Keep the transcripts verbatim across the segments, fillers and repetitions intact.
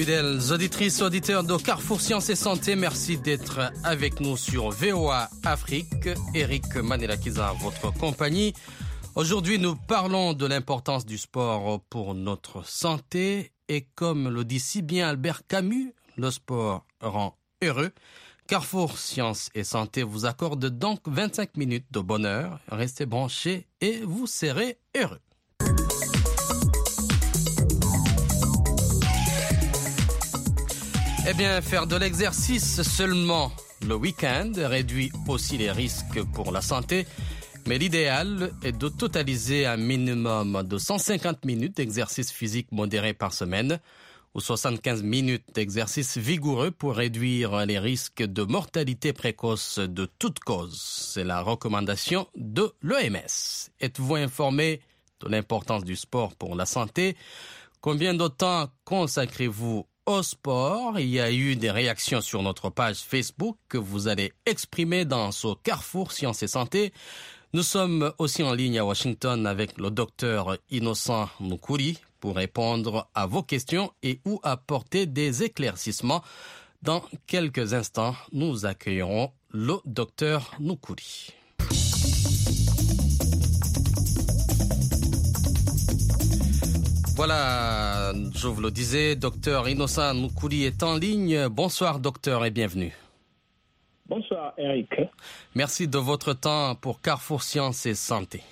Fidèles auditrices, auditeurs de Carrefour Sciences et Santé, merci d'être avec nous sur V O A Afrique. Eric Manelakiza à votre compagnie. Aujourd'hui, nous parlons de l'importance du sport pour notre santé. Et comme le dit si bien Albert Camus, le sport rend heureux. Carrefour Sciences et Santé vous accorde donc vingt-cinq minutes de bonheur. Restez branchés et vous serez heureux. Eh bien, faire de l'exercice seulement le week-end réduit aussi les risques pour la santé. Mais l'idéal est de totaliser un minimum de cent cinquante minutes d'exercice physique modéré par semaine ou soixante-quinze minutes d'exercice vigoureux pour réduire les risques de mortalité précoce de toute cause. C'est la recommandation de l'O M S. Êtes-vous informé de l'importance du sport pour la santé? Combien de temps consacrez-vous au sport? Il y a eu des réactions sur notre page Facebook que vous allez exprimer dans ce Carrefour Sciences et Santé. Nous sommes aussi en ligne à Washington avec le docteur Innocent Moukouri pour répondre à vos questions et ou apporter des éclaircissements. Dans quelques instants, nous accueillerons le docteur Moukouri. Voilà, je vous le disais, docteur Innocent Moukouri est en ligne. Bonsoir docteur et bienvenue. Bonsoir Eric. Merci de votre temps pour Carrefour Sciences et Santé.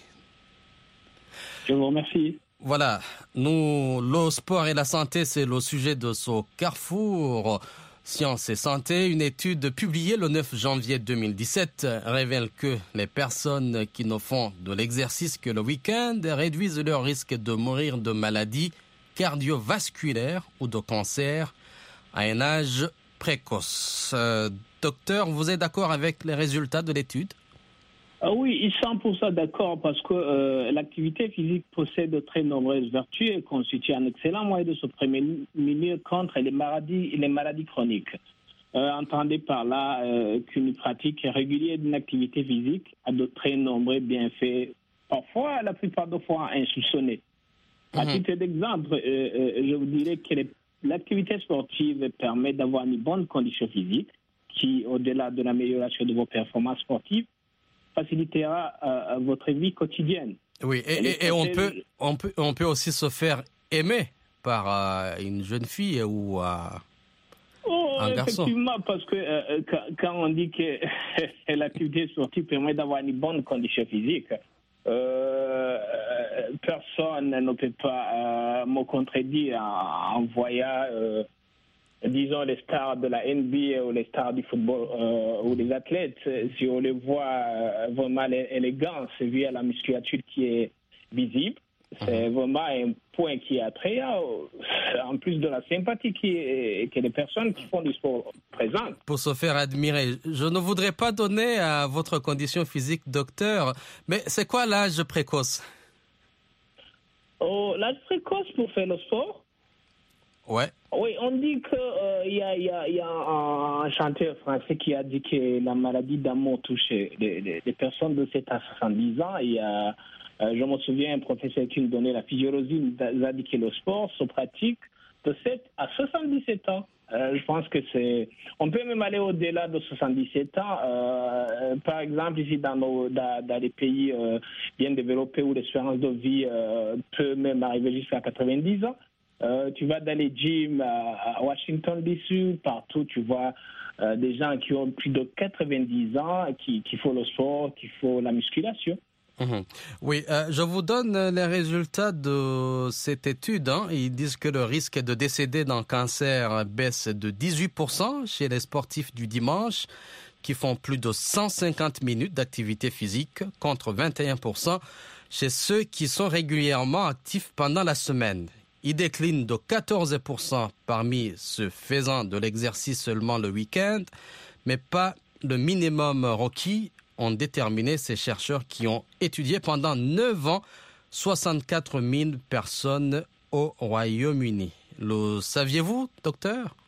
Je vous remercie. Voilà, nous, le sport et la santé, c'est le sujet de ce Carrefour Sciences et Santé. Une étude publiée le neuf janvier deux mille dix-sept révèle que les personnes qui ne font de l'exercice que le week-end réduisent leur risque de mourir de maladies cardiovasculaires ou de cancer à un âge précoce. Euh, docteur, vous êtes d'accord avec les résultats de l'étude? Ah oui, cent pour cent d'accord parce que euh, l'activité physique possède de très nombreuses vertus et constitue un excellent moyen de se prémunir contre les maladies, les maladies chroniques. Euh, entendez par là euh, qu'une pratique régulière d'une activité physique a de très nombreux bienfaits, parfois, la plupart des fois, insoupçonnés. À Mm-hmm. titre d'exemple, euh, euh, je vous dirais que les, l'activité sportive permet d'avoir une bonne condition physique qui, au-delà de l'amélioration de vos performances sportives, facilitera euh, votre vie quotidienne. Oui, et, et, et on, peut, on, peut, on peut aussi se faire aimer par euh, une jeune fille ou euh, oh, un garçon. Effectivement, parce que euh, quand, quand on dit que l'activité sportive permet d'avoir une bonne condition physique, euh, personne ne peut pas euh, me contredire en, en voyant, euh, disons, les stars de la N B A ou les stars du football euh, ou les athlètes. Si on les voit euh, vraiment élégants, c'est via la musculature qui est visible. C'est mmh. vraiment un point qui est attrayant, en plus de la sympathie qui est, que les personnes qui font du sport présentent. Pour se faire admirer, je ne voudrais pas donner à votre condition physique, docteur, mais c'est quoi l'âge précoce? Oh, l'âge précoce pour faire le sport? Ouais. Oui, on dit qu'il euh, y, a, y, a, y a un, un chanteur français qui a dit que la maladie d'amour touche des, des personnes de sept à soixante-dix ans. Et, euh, euh, je me souviens, un professeur qui nous donnait la physiologie nous a dit que le sport se pratique de sept à soixante-dix-sept ans. Euh, je pense que c'est... On peut même aller au-delà de soixante-dix-sept ans. Euh, par exemple, ici, dans, nos, dans, dans les pays euh, bien développés où l'espérance de vie euh, peut même arriver jusqu'à quatre-vingt-dix ans. Euh, tu vas dans les gyms à, à Washington D C, partout tu vois euh, des gens qui ont plus de quatre-vingt-dix ans, qui, qui font le sport, qui font la musculation. Mmh. Oui, euh, je vous donne les résultats de cette étude. Hein. Ils disent que le risque de décéder d'un cancer baisse de dix-huit pour cent chez les sportifs du dimanche qui font plus de cent cinquante minutes d'activité physique contre vingt et un pour cent chez ceux qui sont régulièrement actifs pendant la semaine. Il décline de quatorze pour cent parmi ceux faisant de l'exercice seulement le week-end, mais pas le minimum requis, ont déterminé ces chercheurs qui ont étudié pendant neuf ans soixante-quatre mille personnes au Royaume-Uni. Le saviez-vous, docteur?